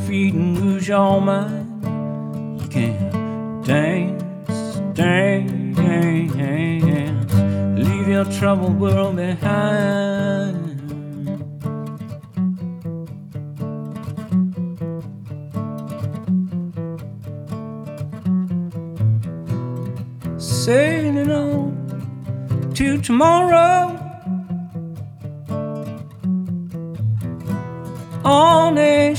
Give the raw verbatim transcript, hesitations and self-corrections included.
feet and lose your mind. You can dance, dance, leave your troubled world behind. Sailing on to tomorrow on a